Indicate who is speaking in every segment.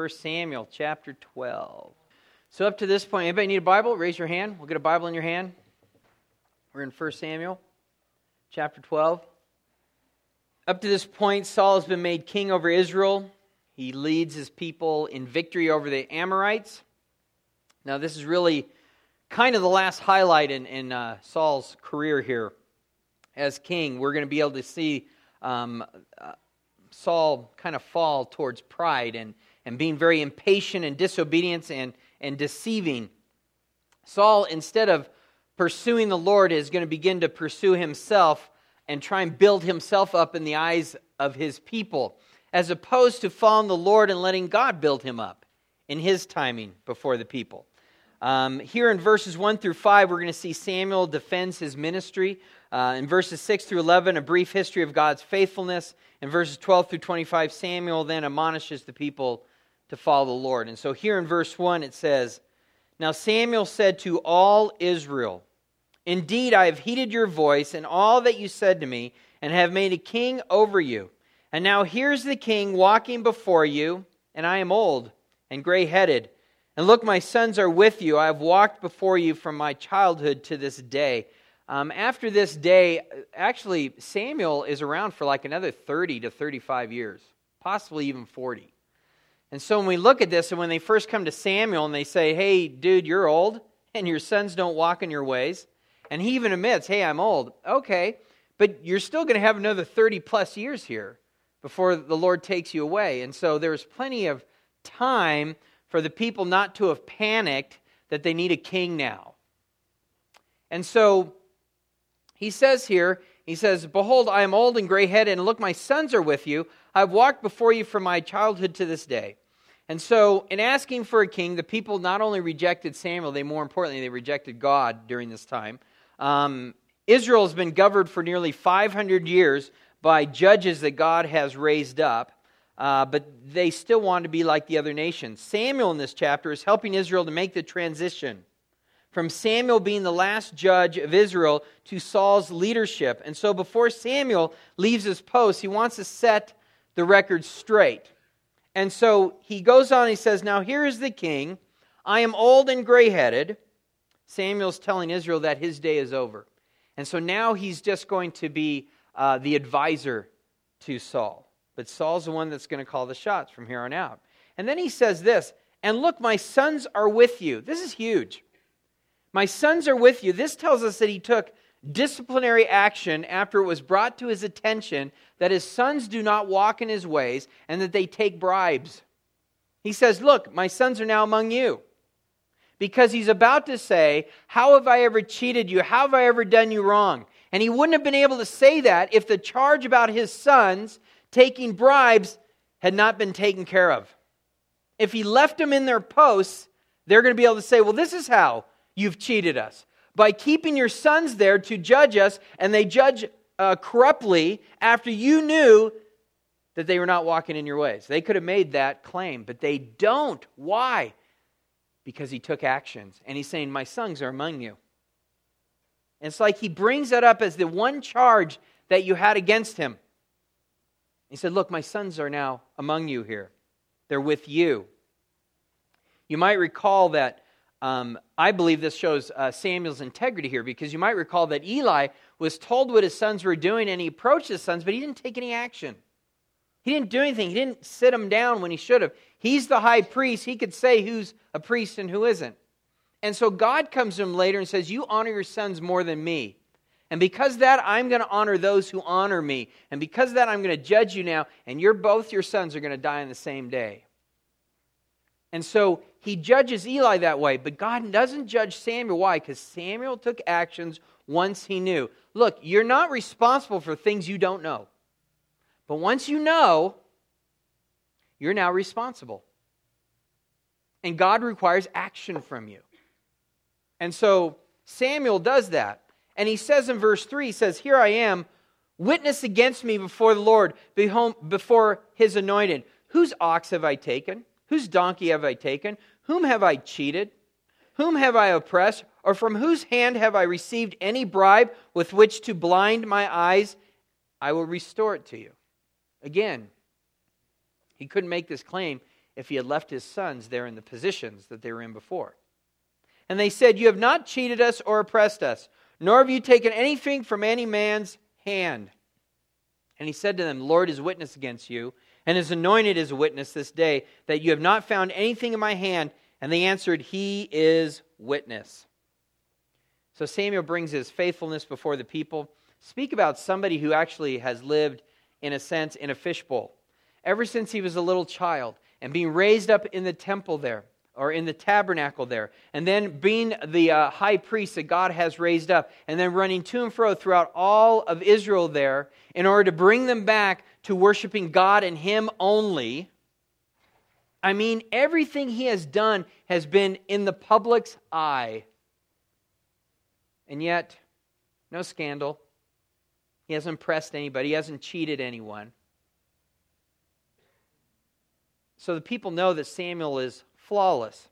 Speaker 1: 1 Samuel chapter 12. So up to this point, anybody need a Bible? Raise your hand. We'll get a Bible in your hand. We're in 1 Samuel chapter 12. Up to this point, Saul has been made king over Israel. He leads his people in victory over the Amorites. Now this is really kind of the last highlight in Saul's career here as king. We're going to be able to see Saul kind of fall towards pride and being very impatient and disobedience and deceiving. Saul, instead of pursuing the Lord, is going to begin to pursue himself and try and build himself up in the eyes of his people, as opposed to following the Lord and letting God build him up in His timing before the people. Here in verses 1 through 5, we're going to see Samuel defends his ministry. In verses 6 through 11, a brief history of God's faithfulness. In verses 12 through 25, Samuel then admonishes the people to follow the Lord. And so here in verse 1 it says, "Now Samuel said to all Israel, 'Indeed, I have heeded your voice and all that you said to me, and have made a king over you. And now here's the king walking before you, and I am old and gray-headed. And look, my sons are with you. I have walked before you from my childhood to this day.'" After this day, actually, Samuel is around for like another 30 to 35 years, possibly even 40. And so when we look at this, and when they first come to Samuel and they say, "Hey, dude, you're old, and your sons don't walk in your ways," and he even admits, "Hey, I'm old." Okay, but you're still going to have another 30 plus years here before the Lord takes you away. And so there's plenty of time for the people not to have panicked that they need a king now. And so he says here, "Behold, I am old and gray-headed, and look, my sons are with you. I have walked before you from my childhood to this day." And so in asking for a king, the people not only rejected Samuel, more importantly, they rejected God during this time. Israel has been governed for nearly 500 years by judges that God has raised up, but they still want to be like the other nations. Samuel in this chapter is helping Israel to make the transition from Samuel being the last judge of Israel to Saul's leadership. And so before Samuel leaves his post, he wants to set the record straight. And so he goes on, he says, "Now here is the king. I am old and gray-headed." Samuel's telling Israel that his day is over. And so now he's just going to be the advisor to Saul. But Saul's the one that's going to call the shots from here on out. And then he says this, "And look, my sons are with you." This is huge. "My sons are with you." This tells us that he took disciplinary action after it was brought to his attention that his sons do not walk in his ways and that they take bribes. He says, "Look, my sons are now among you." Because he's about to say, "How have I ever cheated you? How have I ever done you wrong?" And he wouldn't have been able to say that if the charge about his sons taking bribes had not been taken care of. If he left them in their posts, they're going to be able to say, "Well, this is how you've cheated us. By keeping your sons there to judge us, and they judge corruptly after you knew that they were not walking in your ways." They could have made that claim, but they don't. Why? Because he took actions. And he's saying, "My sons are among you." And it's like he brings that up as the one charge that you had against him. He said, "Look, my sons are now among you here. They're with you." You might recall that I believe this shows Samuel's integrity here, because you might recall that Eli was told what his sons were doing, and he approached his sons, but he didn't take any action. He didn't do anything. He didn't sit them down when he should have. He's the high priest. He could say who's a priest and who isn't. And so God comes to him later and says, "You honor your sons more than me. And because of that, I'm going to honor those who honor me. And because of that, I'm going to judge you now, and both your sons are going to die on the same day." And so he judges Eli that way, but God doesn't judge Samuel. Why? Because Samuel took actions once he knew. Look, you're not responsible for things you don't know. But once you know, you're now responsible. And God requires action from you. And so Samuel does that. And he says in verse 3, he says, "Here I am, witness against me before the Lord, before His anointed. Whose ox have I taken? Whose donkey have I taken? Whom have I cheated? Whom have I oppressed? Or from whose hand have I received any bribe with which to blind my eyes? I will restore it to you." Again, he couldn't make this claim if he had left his sons there in the positions that they were in before. And they said, "You have not cheated us or oppressed us, nor have you taken anything from any man's hand." And he said to them, "The Lord is witness against you, and is anointed as a witness this day, that you have not found anything in my hand." And they answered, "He is witness." So Samuel brings his faithfulness before the people. Speak about somebody who actually has lived, in a sense, in a fishbowl. Ever since he was a little child, and being raised up in the temple there, or in the tabernacle there, and then being the high priest that God has raised up, and then running to and fro throughout all of Israel there, in order to bring them back to worshiping God and Him only. I mean, everything he has done has been in the public's eye. And yet, no scandal. He hasn't impressed anybody. He hasn't cheated anyone. So the people know that Samuel is flawless.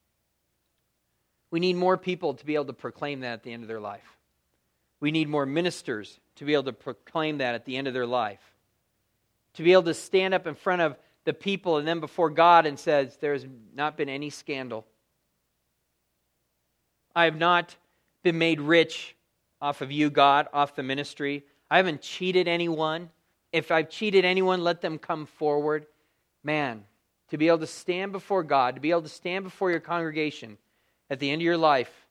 Speaker 1: We need more people to be able to proclaim that at the end of their life. We need more ministers to be able to proclaim that at the end of their life. To be able to stand up in front of the people and then before God and says, "There has not been any scandal. I have not been made rich off of you, God, off the ministry. I haven't cheated anyone. If I've cheated anyone, let them come forward." Man, to be able to stand before God, to be able to stand before your congregation at the end of your life,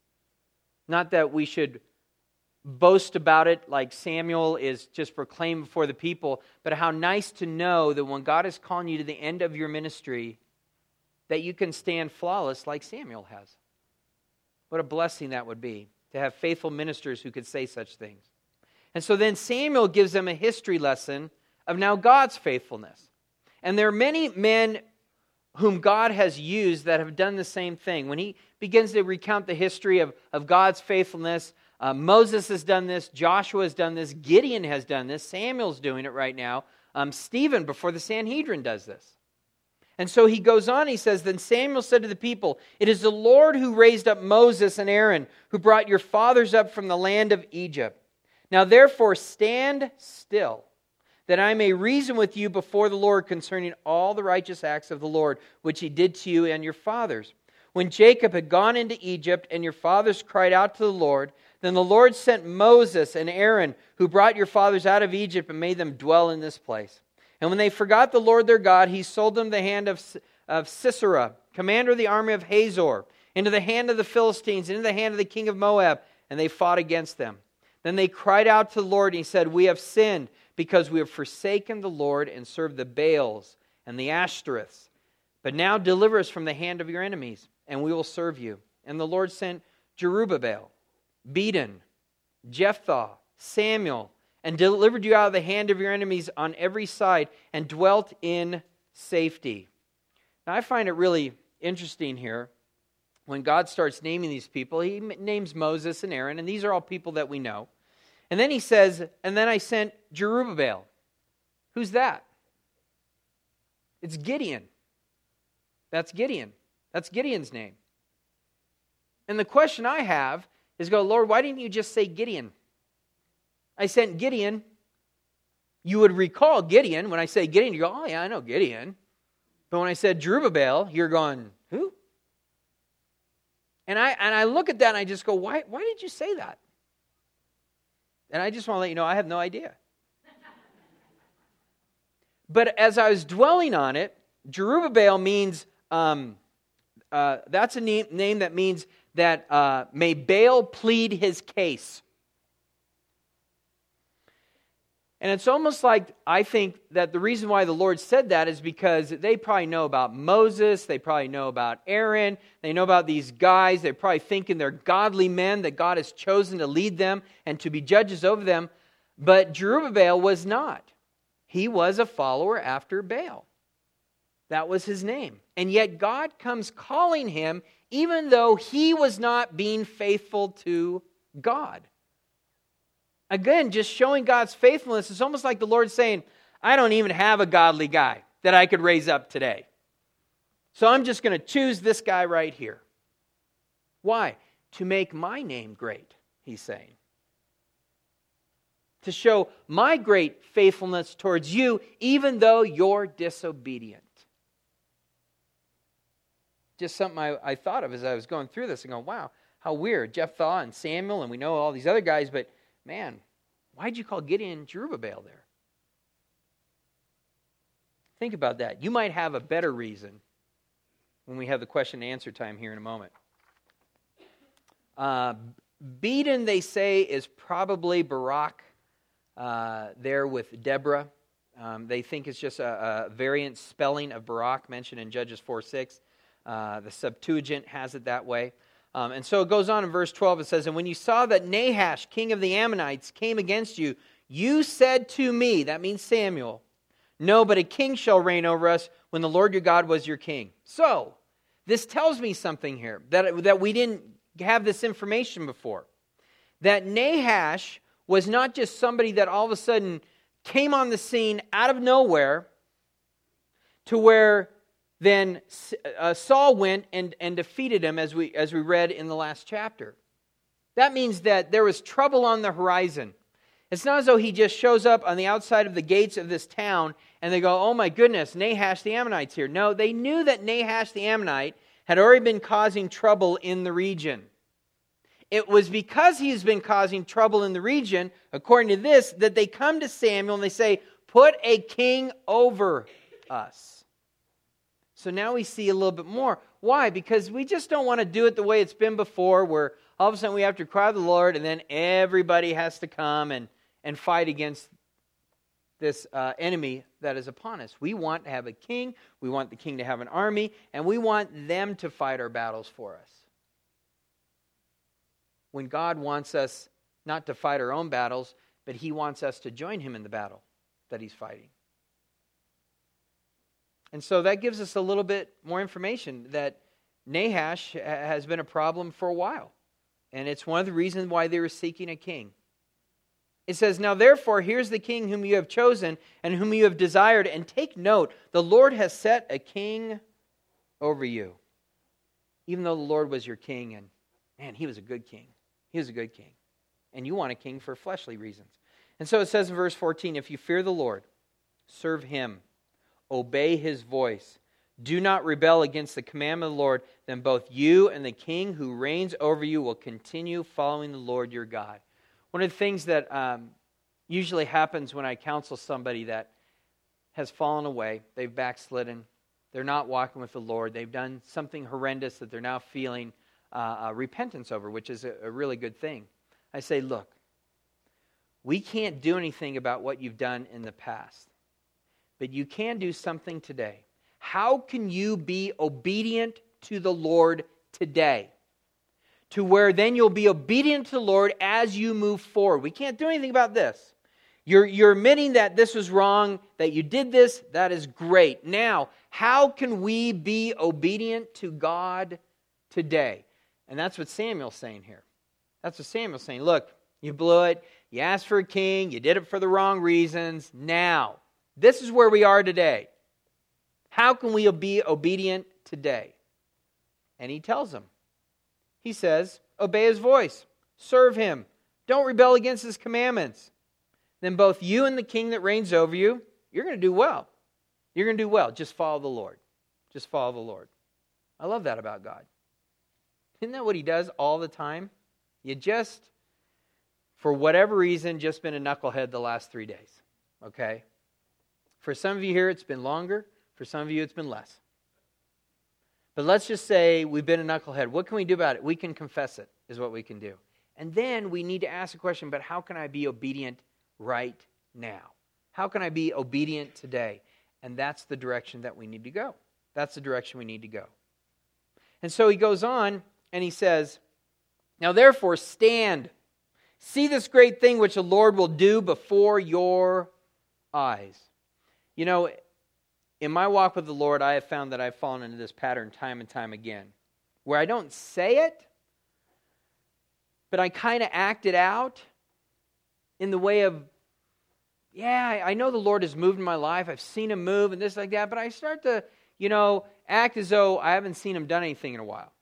Speaker 1: not that we should boast about it like Samuel is just proclaimed before the people, but how nice to know that when God is calling you to the end of your ministry, that you can stand flawless like Samuel has. What a blessing that would be, to have faithful ministers who could say such things. And so then Samuel gives them a history lesson of now God's faithfulness. And there are many men whom God has used that have done the same thing. When he begins to recount the history of God's faithfulness, Moses has done this, Joshua has done this, Gideon has done this, Samuel's doing it right now, Stephen before the Sanhedrin does this. And so he goes on, he says, "Then Samuel said to the people, 'It is the Lord who raised up Moses and Aaron, who brought your fathers up from the land of Egypt. Now therefore stand still, that I may reason with you before the Lord concerning all the righteous acts of the Lord, which He did to you and your fathers. When Jacob had gone into Egypt, and your fathers cried out to the Lord, then the Lord sent Moses and Aaron, who brought your fathers out of Egypt and made them dwell in this place. And when they forgot the Lord their God, He sold them the hand of Sisera, commander of the army of Hazor, into the hand of the Philistines, into the hand of the king of Moab, and they fought against them. Then they cried out to the Lord, and He said, 'We have sinned, because we have forsaken the Lord and served the Baals and the Ashtoreths. But now deliver us from the hand of your enemies, and we will serve you.' And the Lord sent Jerubbaal, Bedan, Jephthah, Samuel, and delivered you out of the hand of your enemies on every side, and dwelt in safety." Now I find it really interesting here. When God starts naming these people, He names Moses and Aaron, and these are all people that we know. And then He says, "And then I sent Jerubbaal." Who's that? It's Gideon. That's Gideon. That's Gideon's name. And the question I have is, "Lord, why didn't you just say Gideon? I sent Gideon." You would recall Gideon. When I say Gideon, you go, "Oh yeah, I know Gideon." But when I said Jerubbaal, you're going, "Who?" And I look at that and I just go, why did you say that? And I just want to let you know, I have no idea. But as I was dwelling on it, Jerubbaal means, that's a name that means that may Baal plead his case. And it's almost like, I think that the reason why the Lord said that is because they probably know about Moses, they probably know about Aaron, they know about these guys, they're probably thinking they're godly men that God has chosen to lead them and to be judges over them. But Jerubbaal was not. He was a follower after Baal. That was his name. And yet God comes calling him even though he was not being faithful to God. Again, just showing God's faithfulness. It's almost like the Lord saying, I don't even have a godly guy that I could raise up today. So I'm just going to choose this guy right here. Why? To make my name great, He's saying. To show my great faithfulness towards you, even though you're disobedient. just something I thought of as I was going through this and going, wow, how weird. Jephthah and Samuel, and we know all these other guys, but man, why'd you call Gideon Jerubbaal there? Think about that. You might have a better reason when we have the question and answer time here in a moment. Beaten, they say, is probably Barak there with Deborah. They think it's just a variant spelling of Barak mentioned in Judges 4:6. The Septuagint has it that way. And so it goes on in verse 12. It says, "And when you saw that Nahash, king of the Ammonites, came against you, you said to me," that means Samuel, "No, but a king shall reign over us when the Lord your God was your king." So, this tells me something here, that we didn't have this information before. That Nahash was not just somebody that all of a sudden came on the scene out of nowhere, to where then Saul went and defeated him, as we read in the last chapter. That means that there was trouble on the horizon. It's not as though he just shows up on the outside of the gates of this town and they go, "Oh my goodness, Nahash the Ammonite's here." No, they knew that Nahash the Ammonite had already been causing trouble in the region. It was because he's been causing trouble in the region, according to this, that they come to Samuel and they say, "Put a king over us." So now we see a little bit more. Why? Because we just don't want to do it the way it's been before, where all of a sudden we have to cry to the Lord and then everybody has to come and fight against this enemy that is upon us. We want to have a king, we want the king to have an army, and we want them to fight our battles for us. When God wants us not to fight our own battles, but He wants us to join Him in the battle that He's fighting. And so that gives us a little bit more information that Nahash has been a problem for a while. And it's one of the reasons why they were seeking a king. It says, "Now therefore, here's the king whom you have chosen and whom you have desired. And take note, the Lord has set a king over you." Even though the Lord was your king, and man, He was a good king. He was a good king. And you want a king for fleshly reasons. And so it says in verse 14, "If you fear the Lord, serve Him, obey His voice, do not rebel against the commandment of the Lord, then both you and the king who reigns over you will continue following the Lord your God." One of the things that usually happens when I counsel somebody that has fallen away, they've backslidden, they're not walking with the Lord, they've done something horrendous that they're now feeling repentance over, which is a really good thing. I say, look, we can't do anything about what you've done in the past, but you can do something today. How can you be obedient to the Lord today? To where then you'll be obedient to the Lord as you move forward. We can't do anything about this. You're admitting that this was wrong, that you did this, that is great. Now, how can we be obedient to God today? And that's what Samuel's saying here. That's what Samuel's saying. Look, you blew it. You asked for a king. You did it for the wrong reasons. Now, this is where we are today. How can we be obedient today? And he tells them. He says, obey His voice. Serve Him. Don't rebel against His commandments. Then both you and the king that reigns over you, you're going to do well. You're going to do well. Just follow the Lord. Just follow the Lord. I love that about God. Isn't that what He does all the time? You just, for whatever reason, just been a knucklehead the last 3 days. Okay? For some of you here, it's been longer. For some of you, it's been less. But let's just say we've been a knucklehead. What can we do about it? We can confess it, is what we can do. And then we need to ask the question, but how can I be obedient right now? How can I be obedient today? And that's the direction that we need to go. That's the direction we need to go. And so he goes on and he says, "Now therefore stand, see this great thing which the Lord will do before your eyes." You know, in my walk with the Lord, I have found that I've fallen into this pattern time and time again, where I don't say it, but I kind of act it out in the way of, yeah, I know the Lord has moved in my life. I've seen Him move and this like that, but I start to, act as though I haven't seen Him done anything in a while.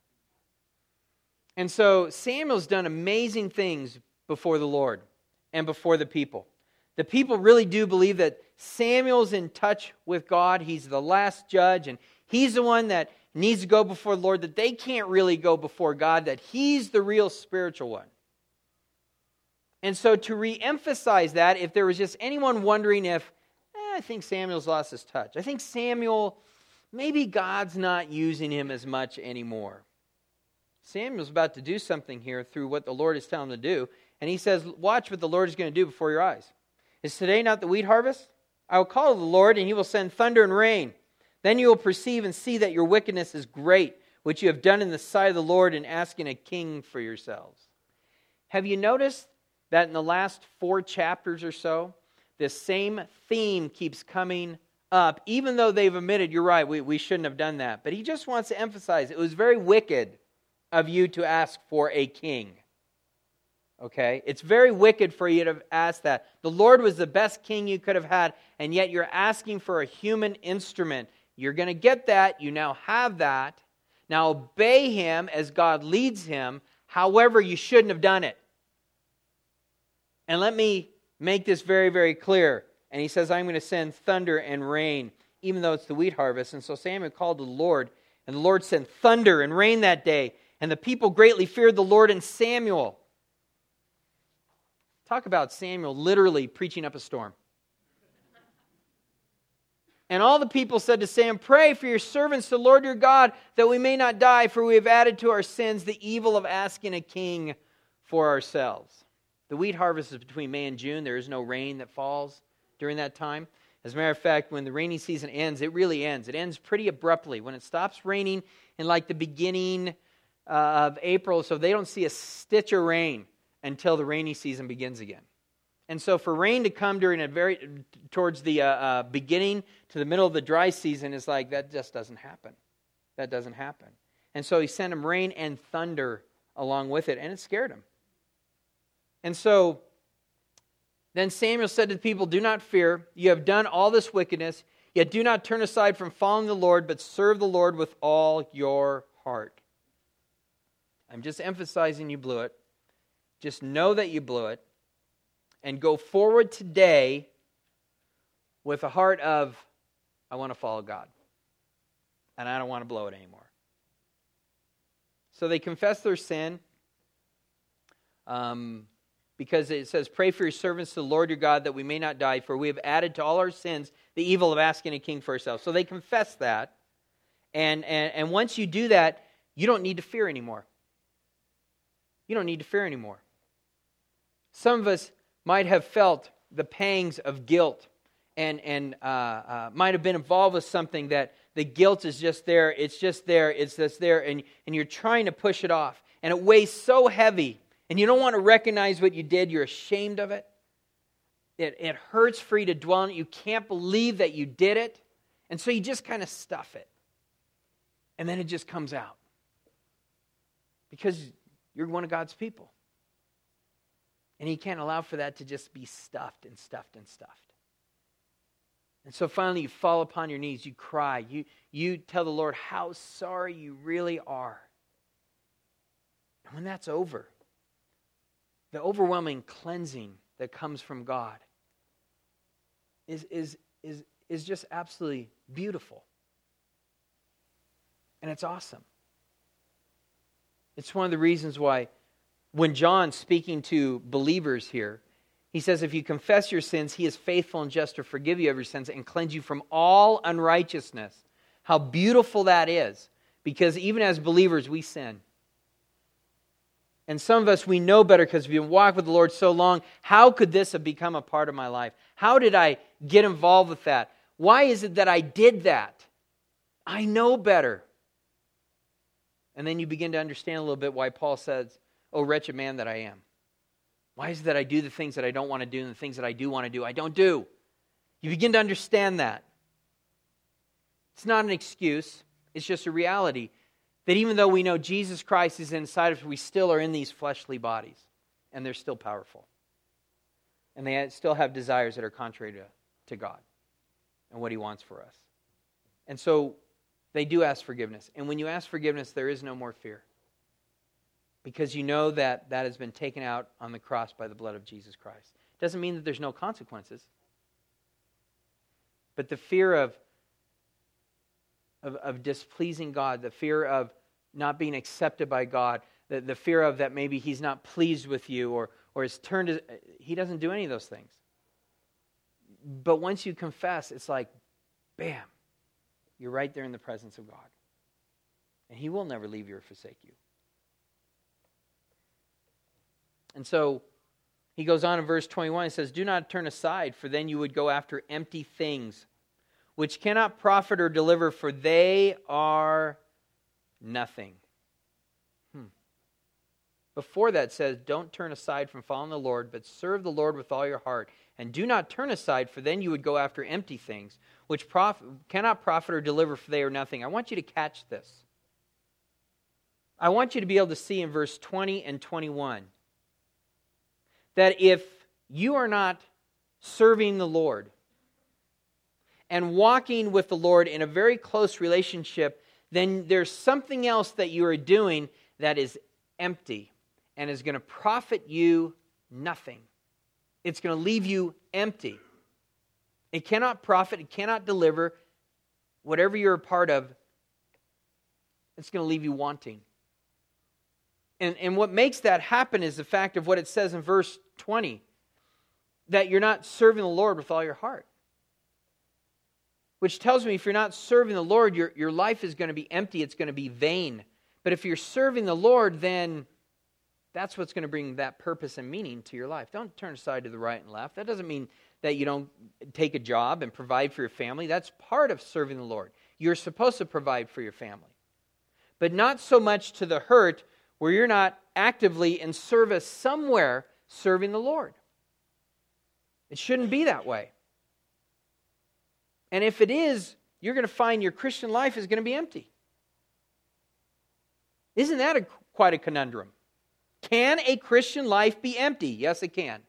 Speaker 1: And so Samuel's done amazing things before the Lord and before the people. The people really do believe that Samuel's in touch with God. He's the last judge, and he's the one that needs to go before the Lord, that they can't really go before God, that He's the real spiritual one. And so to re-emphasize that, if there was just anyone wondering if, I think Samuel's lost his touch. I think Samuel, maybe God's not using him as much anymore. Samuel's about to do something here through what the Lord is telling him to do. And he says, watch what the Lord is going to do before your eyes. Is today not the wheat harvest? I will call the Lord, and He will send thunder and rain. Then you will perceive and see that your wickedness is great, which you have done in the sight of the Lord in asking a king for yourselves. Have you noticed that in the last 4 chapters or so, this same theme keeps coming up, even though they've admitted, you're right, we shouldn't have done that. But he just wants to emphasize, it was very wicked of you to ask for a king. Okay? It's very wicked for you to ask that. The Lord was the best king you could have had, and yet you're asking for a human instrument. You're going to get that. You now have that. Now obey Him as God leads him. However, you shouldn't have done it. And let me make this very, very clear. And he says, I'm going to send thunder and rain, even though it's the wheat harvest. And so Samuel called to the Lord, and the Lord sent thunder and rain that day. And the people greatly feared the Lord and Samuel. Talk about Samuel literally preaching up a storm. And all the people said to Sam, pray for your servants to the Lord your God, that we may not die, for we have added to our sins the evil of asking a king for ourselves. The wheat harvest is between May and June. There is no rain that falls during that time. As a matter of fact, when the rainy season ends, it really ends. It ends pretty abruptly. When it stops raining in like the beginning of April, so they don't see a stitch of rain until the rainy season begins again. And so for rain to come towards the beginning to the middle of the dry season is like, that just doesn't happen. That doesn't happen. And so He sent him rain and thunder along with it, and it scared him. And so then Samuel said to the people, do not fear. You have done all this wickedness, yet do not turn aside from following the Lord, but serve the Lord with all your heart. I'm just emphasizing you blew it. Just know that you blew it. And go forward today with a heart of, I want to follow God. And I don't want to blow it anymore. So they confess their sin. Because it says, pray for your servants to the Lord your God, that we may not die, for we have added to all our sins the evil of asking a king for ourselves. So they confess that. And once you do that, you don't need to fear anymore. You don't need to fear anymore. Some of us might have felt the pangs of guilt and might have been involved with something that the guilt is just there, it's just there, it's just there, and you're trying to push it off. And it weighs so heavy, and you don't want to recognize what you did, you're ashamed of it. It hurts for you to dwell on it. You can't believe that you did it. And so you just kind of stuff it. And then it just comes out. Because you're one of God's people. And He can't allow for that to just be stuffed and stuffed and stuffed. And so finally you fall upon your knees, you cry, you tell the Lord how sorry you really are. And when that's over, the overwhelming cleansing that comes from God is just absolutely beautiful. And it's awesome. It's one of the reasons why when John, speaking to believers here, he says, if you confess your sins, He is faithful and just to forgive you of your sins and cleanse you from all unrighteousness. How beautiful that is. Because even as believers, we sin. And some of us, we know better because we've been walking with the Lord so long. How could this have become a part of my life? How did I get involved with that? Why is it that I did that? I know better. And then you begin to understand a little bit why Paul says, oh, wretched man that I am. Why is it that I do the things that I don't want to do and the things that I do want to do, I don't do? You begin to understand that. It's not an excuse. It's just a reality. That even though we know Jesus Christ is inside of us, we still are in these fleshly bodies. And they're still powerful. And they still have desires that are contrary to God and what He wants for us. And so they do ask forgiveness. And when you ask forgiveness, there is no more fear. Because you know that that has been taken out on the cross by the blood of Jesus Christ. It doesn't mean that there's no consequences. But the fear of of displeasing God, the fear of not being accepted by God, the fear of that maybe He's not pleased with you or has turned. He doesn't do any of those things. But once you confess, it's like, bam, you're right there in the presence of God. And He will never leave you or forsake you. And so he goes on in verse 21, he says, do not turn aside, for then you would go after empty things, which cannot profit or deliver, for they are nothing. Before that says, don't turn aside from following the Lord, but serve the Lord with all your heart. And do not turn aside, for then you would go after empty things, which cannot profit or deliver, for they are nothing. I want you to catch this. I want you to be able to see in verse 20 and 21 that if you are not serving the Lord and walking with the Lord in a very close relationship, then there's something else that you are doing that is empty and is going to profit you nothing. It's going to leave you empty. It cannot profit, it cannot deliver. Whatever you're a part of, it's going to leave you wanting. And what makes that happen is the fact of what it says in verse 20, that you're not serving the Lord with all your heart. Which tells me if you're not serving the Lord, your life is going to be empty, it's going to be vain. But if you're serving the Lord, then that's what's going to bring that purpose and meaning to your life. Don't turn aside to the right and left. That doesn't mean that you don't take a job and provide for your family. That's part of serving the Lord. You're supposed to provide for your family. But not so much to the hurt where you're not actively in service somewhere serving the Lord. It shouldn't be that way. And if it is, you're going to find your Christian life is going to be empty. Isn't that quite a conundrum? Can a Christian life be empty? Yes, it can.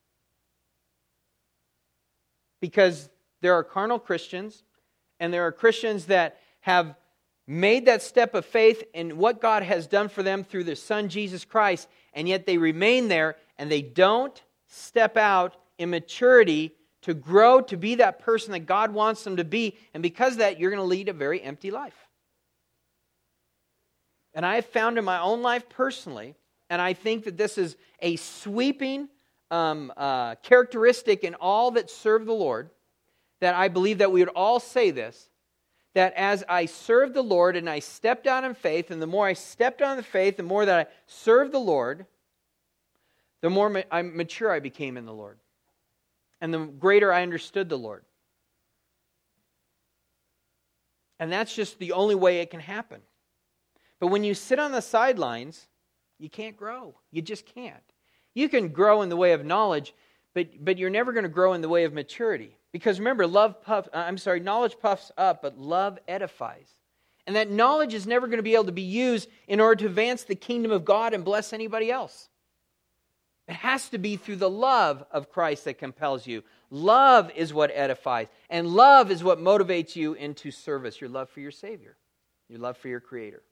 Speaker 1: Because there are carnal Christians, and there are Christians that have made that step of faith in what God has done for them through their Son, Jesus Christ, and yet they remain there, and they don't step out in maturity to grow to be that person that God wants them to be, and because of that, you're going to lead a very empty life. And I have found in my own life personally, and I think that this is a sweeping characteristic in all that serve the Lord, that I believe that we would all say this, that as I served the Lord and I stepped out in faith, and the more I stepped out in the faith, the more that I served the Lord, the more mature I became in the Lord. And the greater I understood the Lord. And that's just the only way it can happen. But when you sit on the sidelines, you can't grow. You just can't. You can grow in the way of knowledge, but you're never going to grow in the way of maturity. Because remember, knowledge puffs up, but love edifies. And that knowledge is never going to be able to be used in order to advance the kingdom of God and bless anybody else. It has to be through the love of Christ that compels you. Love is what edifies. And love is what motivates you into service. Your love for your Savior. Your love for your Creator.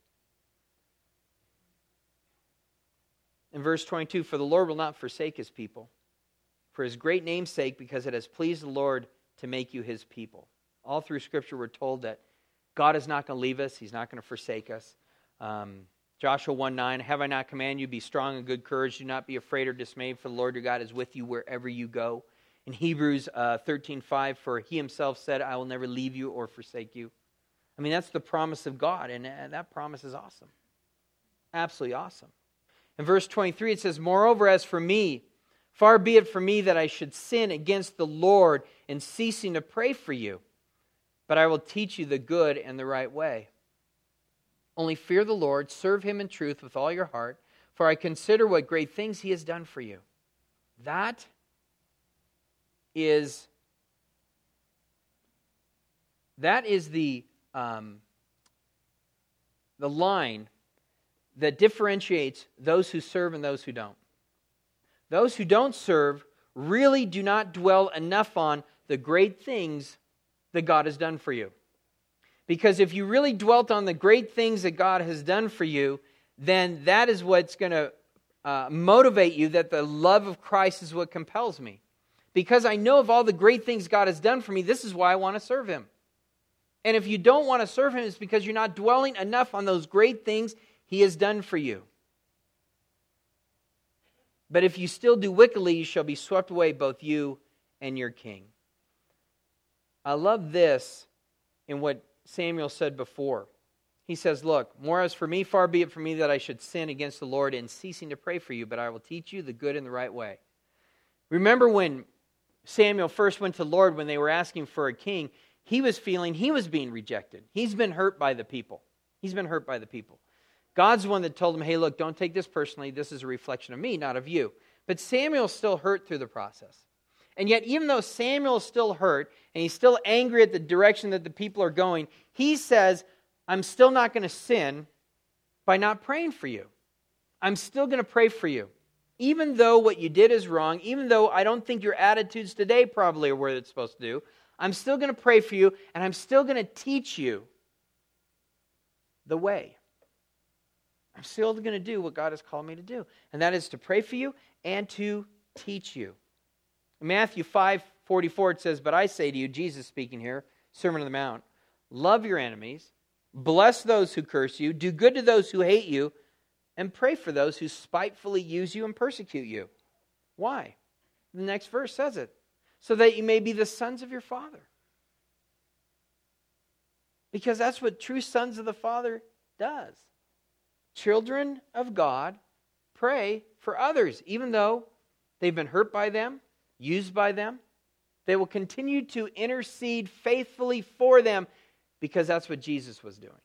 Speaker 1: In verse 22, for the Lord will not forsake His people, for His great name's sake, because it has pleased the Lord to make you His people. All through Scripture we're told that God is not going to leave us. He's not going to forsake us. Joshua 1:9, have I not commanded you, be strong and good courage, do not be afraid or dismayed, for the Lord your God is with you wherever you go. In Hebrews 13:5, for He Himself said, I will never leave you or forsake you. I mean, that's the promise of God, and that promise is awesome. Absolutely awesome. In verse 23 it says, moreover, as for me, far be it from me that I should sin against the Lord in ceasing to pray for you, but I will teach you the good and the right way. Only fear the Lord, serve Him in truth with all your heart, for I consider what great things He has done for you. That is the line that differentiates those who serve and those who don't. Those who don't serve really do not dwell enough on the great things that God has done for you. Because if you really dwelt on the great things that God has done for you, then that is what's going to motivate you, that the love of Christ is what compels me. Because I know of all the great things God has done for me, this is why I want to serve Him. And if you don't want to serve him, it's because you're not dwelling enough on those great things he has done for you. But if you still do wickedly, you shall be swept away, both you and your king. I love this in what Samuel said before. He says, look, more as for me, far be it from me that I should sin against the Lord in ceasing to pray for you, but I will teach you the good and the right way. Remember when Samuel first went to the Lord when they were asking for a king, he was feeling he was being rejected. He's been hurt by the people. He's been hurt by the people. God's the one that told him, hey, look, don't take this personally. This is a reflection of me, not of you. But Samuel's still hurt through the process. And yet, even though Samuel's still hurt, and he's still angry at the direction that the people are going, he says, I'm still not going to sin by not praying for you. I'm still going to pray for you. Even though what you did is wrong, even though I don't think your attitudes today probably are where it's supposed to do, I'm still going to pray for you, and I'm still going to teach you the way. I'm still going to do what God has called me to do, and that is to pray for you and to teach you. In Matthew 5:44 it says, but I say to you, Jesus speaking here, Sermon on the Mount, love your enemies, bless those who curse you, do good to those who hate you, and pray for those who spitefully use you and persecute you. Why? The next verse says it. So that you may be the sons of your Father. Because that's what true sons of the Father does. Children of God pray for others, even though they've been hurt by them, used by them. They will continue to intercede faithfully for them because that's what Jesus was doing.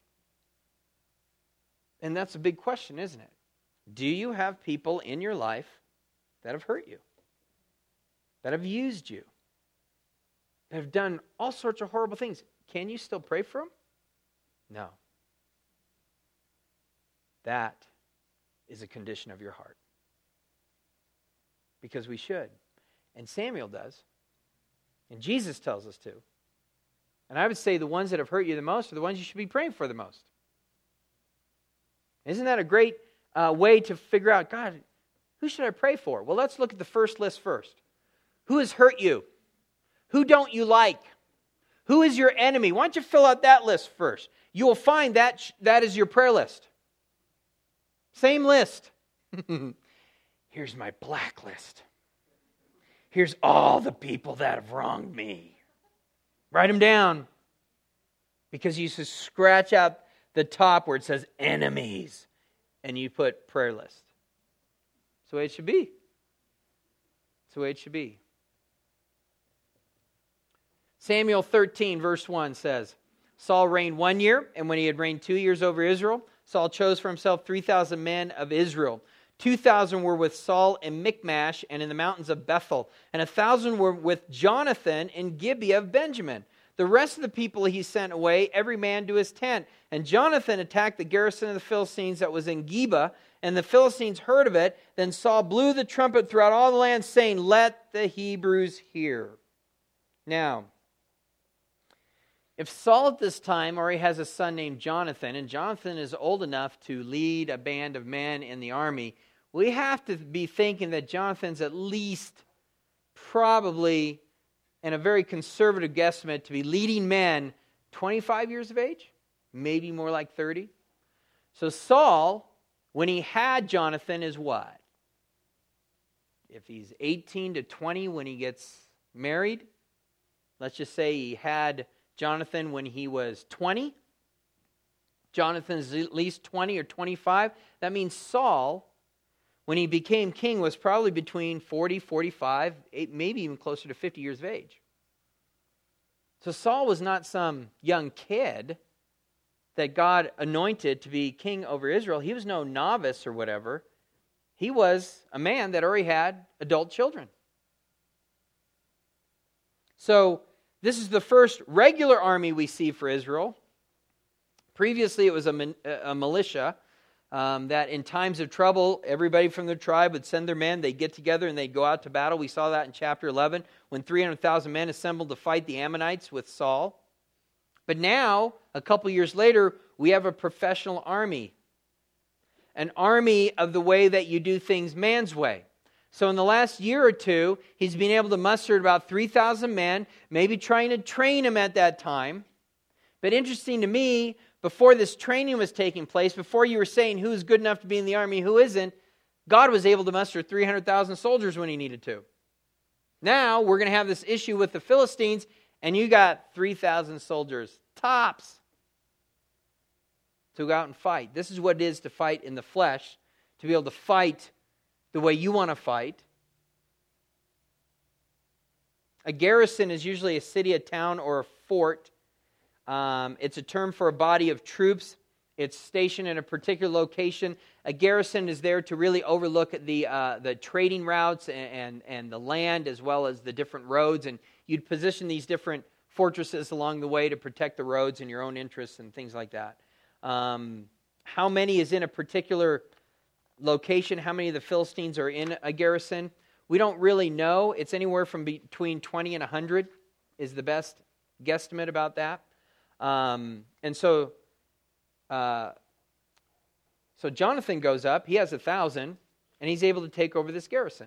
Speaker 1: And that's a big question, isn't it? Do you have people in your life that have hurt you? That have used you? That have done all sorts of horrible things? Can you still pray for them? No. That is a condition of your heart. Because we should. And Samuel does. And Jesus tells us to. And I would say the ones that have hurt you the most are the ones you should be praying for the most. Isn't that a great way to figure out, God, who should I pray for? Well, let's look at the first list first. Who has hurt you? Who don't you like? Who is your enemy? Why don't you fill out that list first? You will find that is your prayer list. Same list. Here's my blacklist. Here's all the people that have wronged me. Write them down. Because you just scratch out the top where it says enemies. And you put prayer list. That's the way it should be. That's the way it should be. Samuel 13 verse 1 says, Saul reigned 1 year, and when he had reigned 2 years over Israel, Saul chose for himself 3,000 men of Israel. 2,000 were with Saul in Michmash and in the mountains of Bethel, and 1,000 were with Jonathan in Gibeah of Benjamin. The rest of the people he sent away, every man to his tent. And Jonathan attacked the garrison of the Philistines that was in Geba, and the Philistines heard of it. Then Saul blew the trumpet throughout all the land, saying, let the Hebrews hear. Now, if Saul at this time already has a son named Jonathan, and Jonathan is old enough to lead a band of men in the army, we have to be thinking that Jonathan's at least probably, in a very conservative guesstimate, to be leading men 25 years of age, maybe more like 30. So Saul, when he had Jonathan, is what? If he's 18 to 20 when he gets married, let's just say he had Jonathan when he was 20. Jonathan's at least 20 or 25. That means Saul, when he became king, was probably between 40, 45, maybe even closer to 50 years of age. So Saul was not some young kid that God anointed to be king over Israel. He was no novice or whatever. He was a man that already had adult children. So this is the first regular army we see for Israel. Previously, it was a militia that in times of trouble, everybody from their tribe would send their men. They'd get together and they'd go out to battle. We saw that in chapter 11 when 300,000 men assembled to fight the Ammonites with Saul. But now, a couple years later, we have a professional army. An army of the way that you do things man's way. So in the last year or two, he's been able to muster about 3,000 men, maybe trying to train them at that time. But interesting to me, before this training was taking place, before you were saying who's good enough to be in the army, who isn't, God was able to muster 300,000 soldiers when he needed to. Now, we're going to have this issue with the Philistines, and you got 3,000 soldiers, tops, to go out and fight. This is what it is to fight in the flesh, to be able to fight the way you want to fight. A garrison is usually a city, a town, or a fort. It's a term for a body of troops. It's stationed in a particular location. A garrison is there to really overlook the trading routes and the land, as well as the different roads. And you'd position these different fortresses along the way to protect the roads and your own interests and things like that. How many is in a particular location? How many of the Philistines are in a garrison? We don't really know. It's anywhere from between 20 and 100 is the best guesstimate about that. So Jonathan goes up. He has 1,000, and he's able to take over this garrison.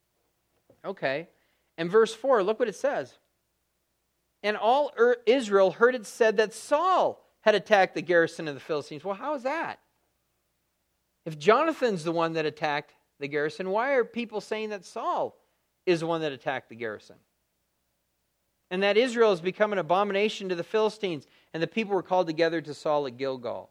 Speaker 1: Okay. And verse 4, look what it says. And all Israel heard it said that Saul had attacked the garrison of the Philistines. Well, how is that? If Jonathan's the one that attacked the garrison, why are people saying that Saul is the one that attacked the garrison? And that Israel has become an abomination to the Philistines, and the people were called together to Saul at Gilgal.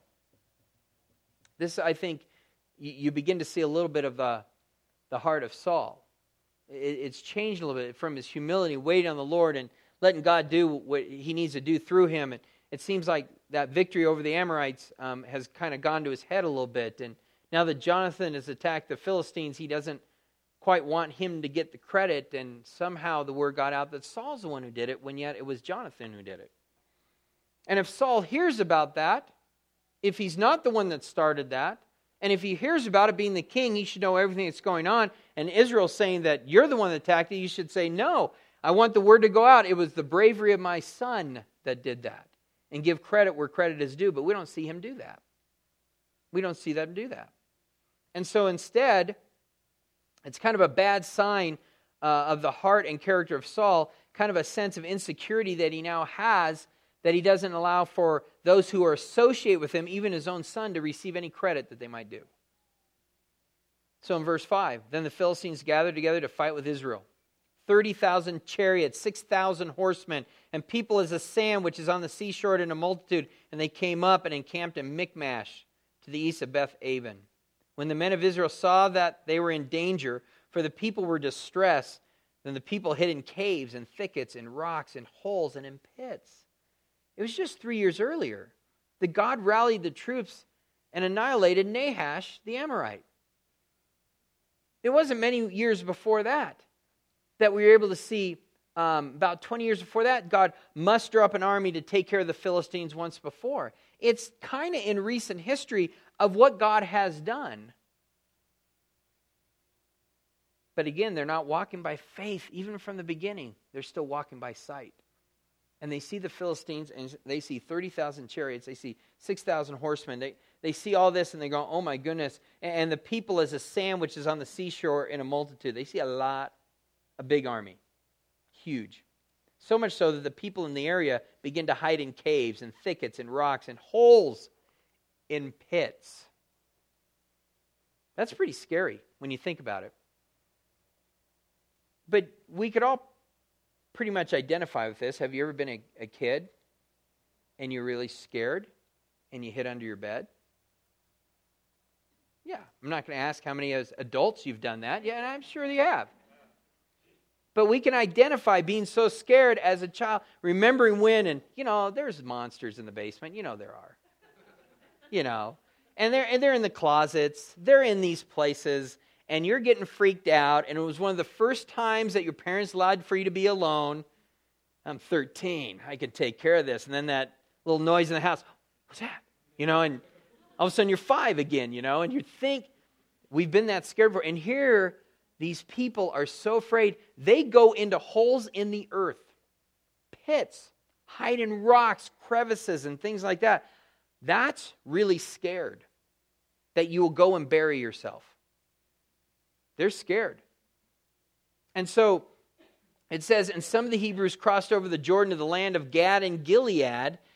Speaker 1: This, I think, you begin to see a little bit of the heart of Saul. It's changed a little bit from his humility, waiting on the Lord, and letting God do what he needs to do through him. And it seems like that victory over the Amorites has kind of gone to his head a little bit. And now that Jonathan has attacked the Philistines, he doesn't quite want him to get the credit. And somehow the word got out that Saul's the one who did it, when yet it was Jonathan who did it. And if Saul hears about that, if he's not the one that started that, and if he hears about it being the king, he should know everything that's going on. And Israel's saying that you're the one that attacked it, you should say, no, I want the word to go out. It was the bravery of my son that did that. And give credit where credit is due. But we don't see him do that. We don't see them do that. And so instead, it's kind of a bad sign of the heart and character of Saul, kind of a sense of insecurity that he now has, that he doesn't allow for those who are associated with him, even his own son, to receive any credit that they might do. So in verse 5, then the Philistines gathered together to fight with Israel. 30,000 chariots, 6,000 horsemen, and people as a sand which is on the seashore in a multitude. And they came up and encamped in Michmash to the east of Beth-aven. When the men of Israel saw that they were in danger, for the people were distressed, then the people hid in caves and thickets and rocks and holes and in pits. It was just 3 years earlier that God rallied the troops and annihilated Nahash the Amorite. It wasn't many years before that we were able to see, about 20 years before that, God muster up an army to take care of the Philistines once before. It's kind of in recent history of what God has done. But again, they're not walking by faith even from the beginning. They're still walking by sight. And they see the Philistines, and they see 30,000 chariots. They see 6,000 horsemen. They see all this, and they go, oh my goodness. And the people as a sand which is on the seashore in a multitude. They see a big army. Huge. So much so that the people in the area begin to hide in caves and thickets and rocks and holes in pits. That's pretty scary when you think about it. But we could all pretty much identify with this. Have you ever been a kid and you're really scared and you hid under your bed? Yeah, I'm not going to ask how many as adults you've done that. Yeah, and I'm sure you have. But we can identify being so scared as a child, remembering when, and there's monsters in the basement. There are. And they're in the closets. They're in these places, and you're getting freaked out. And it was one of the first times that your parents allowed for you to be alone. I'm 13. I could take care of this. And then that little noise in the house. What's that? And all of a sudden you're 5 again. And you think we've been that scared before. And here, these people are so afraid, they go into holes in the earth, pits, hide in rocks, crevices, and things like that. That's really scared, that you will go and bury yourself. They're scared. And so it says, and some of the Hebrews crossed over the Jordan to the land of Gad and Gilead,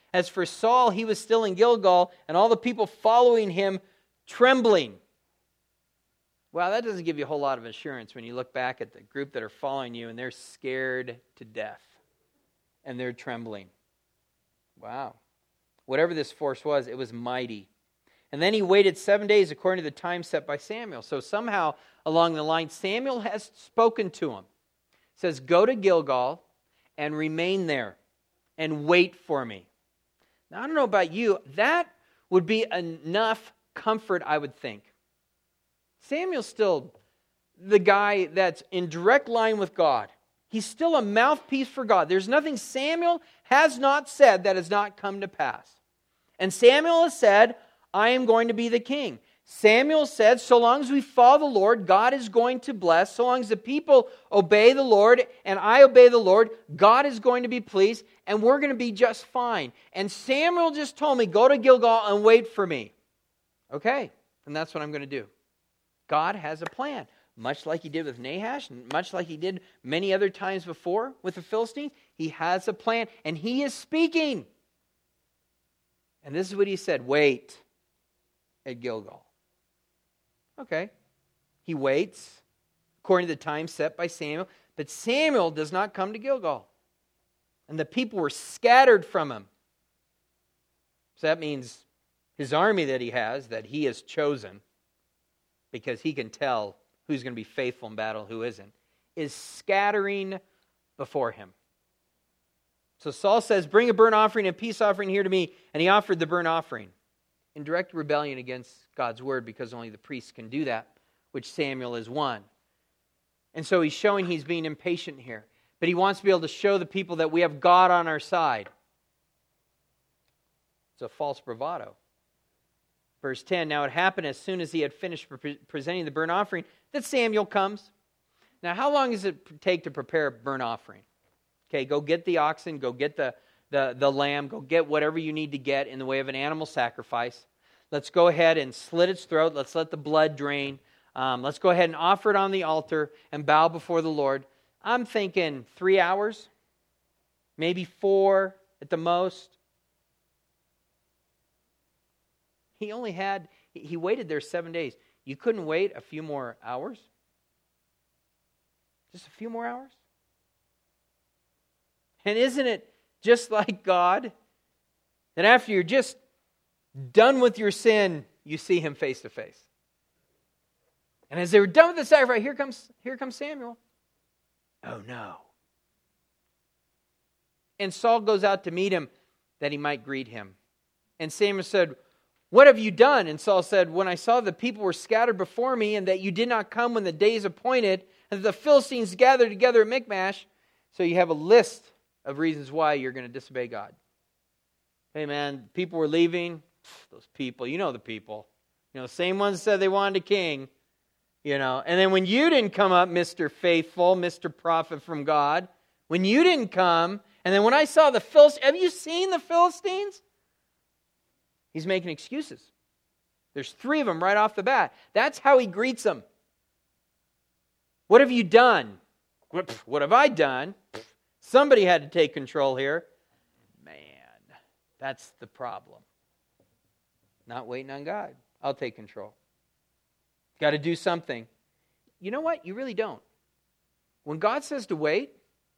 Speaker 1: As for Saul, he was still in Gilgal, and all the people following him trembling. Well, that doesn't give you a whole lot of assurance when you look back at the group that are following you and they're scared to death and they're trembling. Wow. Whatever this force was, it was mighty. And then he waited 7 days according to the time set by Samuel. So somehow along the line, Samuel has spoken to him. It says, go to Gilgal and remain there and wait for me. Now, I don't know about you, that would be enough comfort, I would think. Samuel's still the guy that's in direct line with God. He's still a mouthpiece for God. There's nothing Samuel has not said that has not come to pass. And Samuel has said, I am going to be the king. Samuel said, so long as we follow the Lord, God is going to bless. So long as the people obey the Lord and I obey the Lord, God is going to be pleased and we're going to be just fine. And Samuel just told me, go to Gilgal and wait for me. Okay, and that's what I'm going to do. God has a plan. Much like he did with Nahash, and much like he did many other times before with the Philistines, he has a plan and he is speaking. And this is what he said, wait at Gilgal. Okay. He waits according to the time set by Samuel. But Samuel does not come to Gilgal. And the people were scattered from him. So that means his army that he has chosen, because he can tell who's going to be faithful in battle, who isn't, is scattering before him. So Saul says, bring a burnt offering and peace offering here to me. And he offered the burnt offering in direct rebellion against God's word, because only the priests can do that, which Samuel is one. And so he's showing he's being impatient here. But he wants to be able to show the people that we have God on our side. It's a false bravado. Verse 10, now it happened as soon as he had finished presenting the burnt offering that Samuel comes. Now, how long does it take to prepare a burnt offering? Okay, go get the oxen, go get the lamb, go get whatever you need to get in the way of an animal sacrifice. Let's go ahead and slit its throat. Let's let the blood drain. Let's go ahead and offer it on the altar and bow before the Lord. I'm thinking 3 hours, maybe 4 at the most. He waited there 7 days. You couldn't wait a few more hours? Just a few more hours? And isn't it just like God, that after you're just done with your sin, you see him face to face? And as they were done with the sacrifice, here comes Samuel. Oh no. And Saul goes out to meet him that he might greet him. And Samuel said, what have you done? And Saul said, when I saw the people were scattered before me, and that you did not come when the day is appointed, and that the Philistines gathered together at Michmash. So you have a list of reasons why you're going to disobey God. Hey man, people were leaving. Those people, you know the people. The same ones said they wanted a king. And then when you didn't come up, Mr. Faithful, Mr. Prophet from God, when you didn't come, and then when I saw the Philistines, have you seen the Philistines? He's making excuses. There's 3 of them right off the bat. That's how he greets them. What have you done? What have I done? Somebody had to take control here. Man, that's the problem. Not waiting on God. I'll take control. Got to do something. You know what? You really don't. When God says to wait,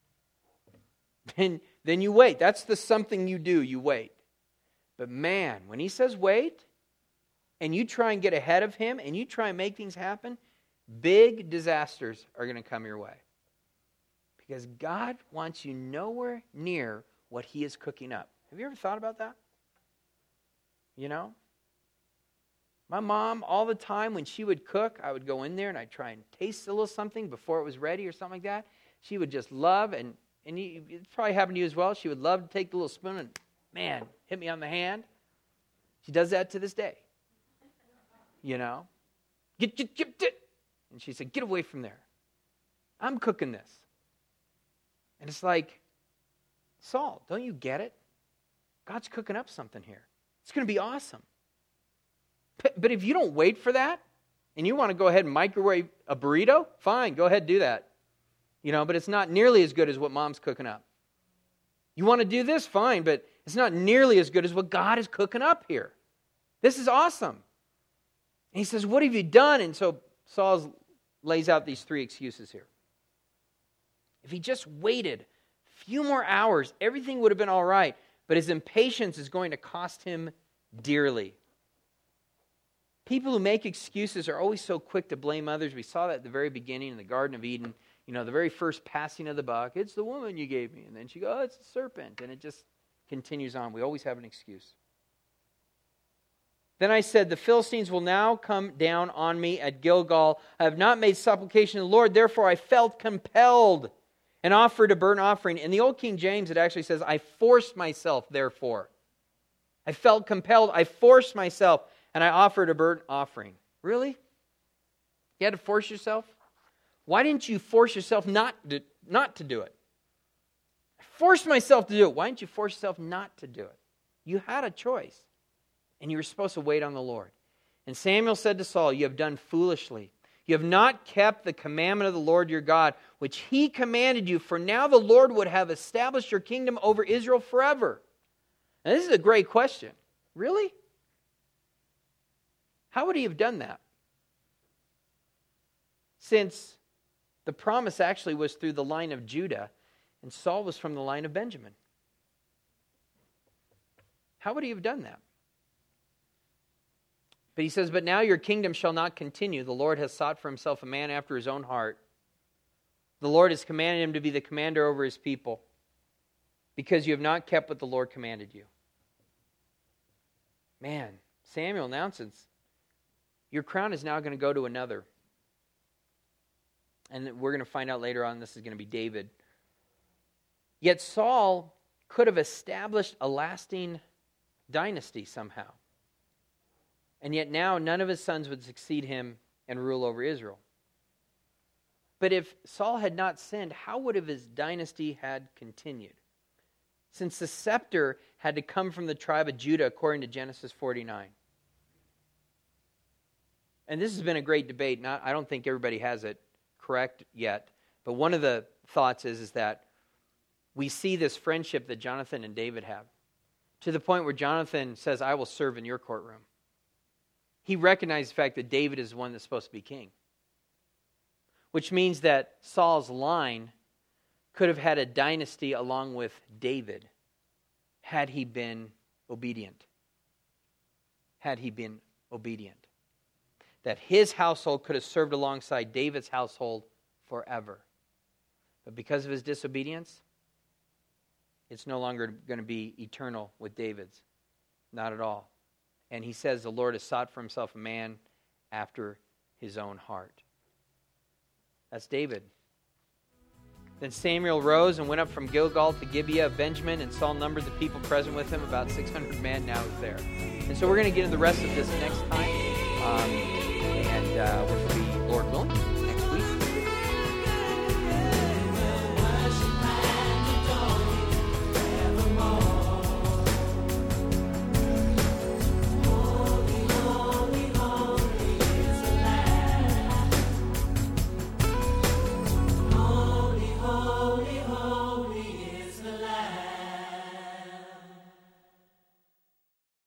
Speaker 1: then you wait. That's the something you do. You wait. But man, when he says wait, and you try and get ahead of him, and you try and make things happen, big disasters are going to come your way. Because God wants you nowhere near what he is cooking up. Have you ever thought about that? My mom, all the time when she would cook, I would go in there and I'd try and taste a little something before it was ready or something like that. She would just love, and it probably happened to you as well, she would love to take the little spoon and, man, hit me on the hand. She does that to this day. Get. And she said, get away from there. I'm cooking this. And it's like, Saul, don't you get it? God's cooking up something here. It's going to be awesome. But if you don't wait for that, and you want to go ahead and microwave a burrito, fine, go ahead and do that. But it's not nearly as good as what mom's cooking up. You want to do this, fine, but It's not nearly as good as what God is cooking up here. This is awesome. And he says, what have you done? And so Saul lays out these 3 excuses here. If he just waited a few more hours, everything would have been all right. But his impatience is going to cost him dearly. People who make excuses are always so quick to blame others. We saw that at the very beginning in the Garden of Eden. You know, the very first passing of the buck. It's the woman you gave me. And then she goes, oh, it's the serpent. And it just continues on. We always have an excuse. Then I said, the Philistines will now come down on me at Gilgal. I have not made supplication to the Lord. Therefore I felt compelled and offered a burnt offering. In the Old King James, it actually says, I forced myself, therefore. I felt compelled. I forced myself. And I offered a burnt offering. Really? You had to force yourself? Why didn't you force yourself not to do it? I forced myself to do it. Why didn't you force yourself not to do it? You had a choice. And you were supposed to wait on the Lord. And Samuel said to Saul, you have done foolishly. You have not kept the commandment of the Lord your God, which he commanded you, for now the Lord would have established your kingdom over Israel forever. Now this is a great question. Really? How would he have done that? Since the promise actually was through the line of Judah, and Saul was from the line of Benjamin. How would he have done that? But he says, but now your kingdom shall not continue. The Lord has sought for himself a man after his own heart. The Lord has commanded him to be the commander over his people, because you have not kept what the Lord commanded you. Man, Samuel announces, your crown is now going to go to another. And we're going to find out later on this is going to be David. Yet Saul could have established a lasting dynasty somehow. And yet now none of his sons would succeed him and rule over Israel. But if Saul had not sinned, how would have his dynasty had continued? Since the scepter had to come from the tribe of Judah according to Genesis 49. And this has been a great debate. I don't think everybody has it correct yet. But one of the thoughts is that we see this friendship that Jonathan and David have. To the point where Jonathan says, I will serve in your courtroom. He recognized the fact that David is the one that's supposed to be king. Which means that Saul's line could have had a dynasty along with David had he been obedient. Had he been obedient. That his household could have served alongside David's household forever. But because of his disobedience, it's no longer going to be eternal with David's. Not at all. And he says the Lord has sought for himself a man after his own heart. That's David. Then Samuel rose and went up from Gilgal to Gibeah of Benjamin, and Saul numbered the people present with him, about 600 men. Now he's there. And so we're going to get into the rest of this next time. Which will be Lord willing.